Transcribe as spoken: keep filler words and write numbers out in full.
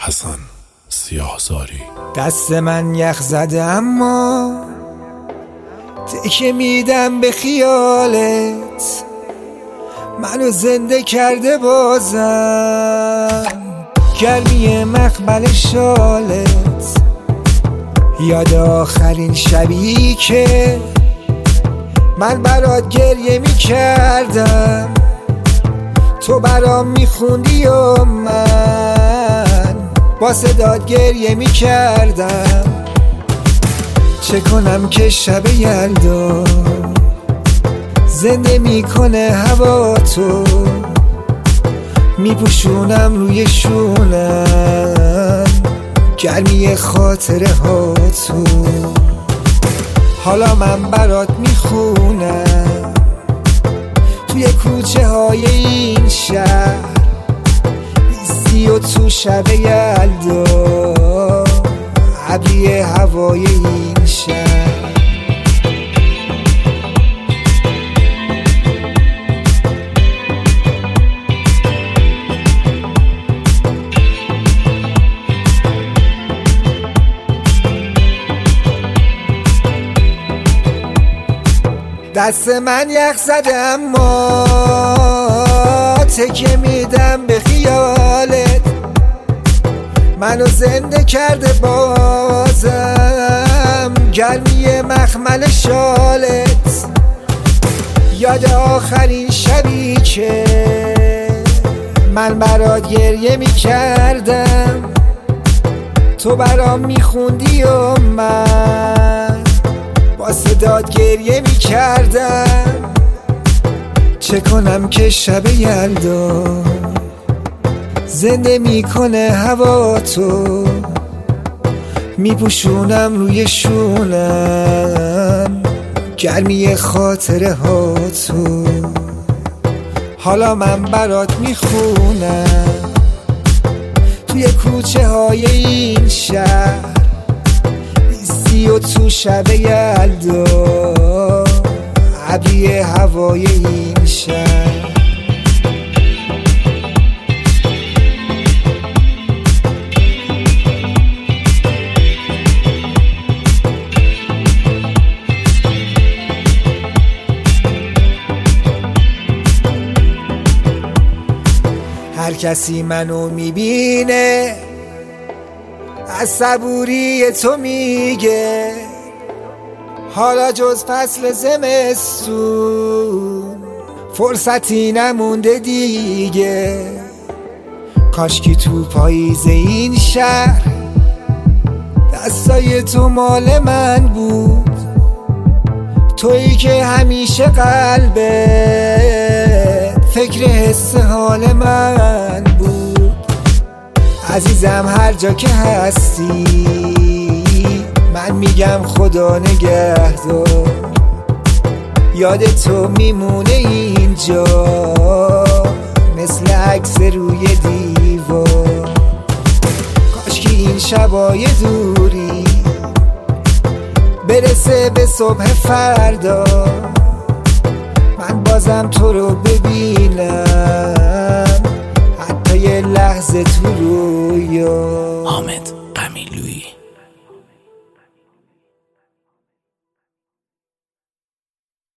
حسن سیاهزاری. دست من یخ زده اما تکه میدم به خیالت، منو زنده کرده بازم گرمی مقبل شالت. یاد آخرین شبی که من برات گریه میکردم، تو برام میخوندی و من با صدات گریه میکردم. چه کنم که شب یلدا زنده میکنه هوا تو، میپوشونم روی شونم گرمی خاطره ها تو. حالا من برات میخونم توی کوچه های این شهر، بیستی و تو شب یلدا ابری هوای این شهر. دست من یخ زده اما تکیه میدم به خیالت، منو زنده کرده بازم گرمی مخمل شالت. یاد آخرین شبی که من برات گریه میکردم، تو برام میخوندی و من با صدات گریه میکردم. چه کنم که شب یلدا زنده میکنه هوا تو، میپوشونم روی شونم گرمی خاطره ها تو. حالا من برات میخونم توی کوچه های این شهر، بیستی و تو شب یلدا ابری هوای این شهر. هر کسی منو میبینه از صبوری تو میگه، حالا جز فصل زمستون فرصتی نمونده دیگه. کاشکی تو پاییز این شهر دستای تو مال من بود، تویی که همیشه قلبه فکر حس حال من بود. عزیزم هر جا که هستی من میگم خدا نگهدار، یاد تو میمونه اینجا مثل عکس روی دیوار. کاشکی این شبای دوری برسه به صبح فردا، من بازم تو رو ببینم حتی یه لحظه تو رویا. حامد قمیلویی.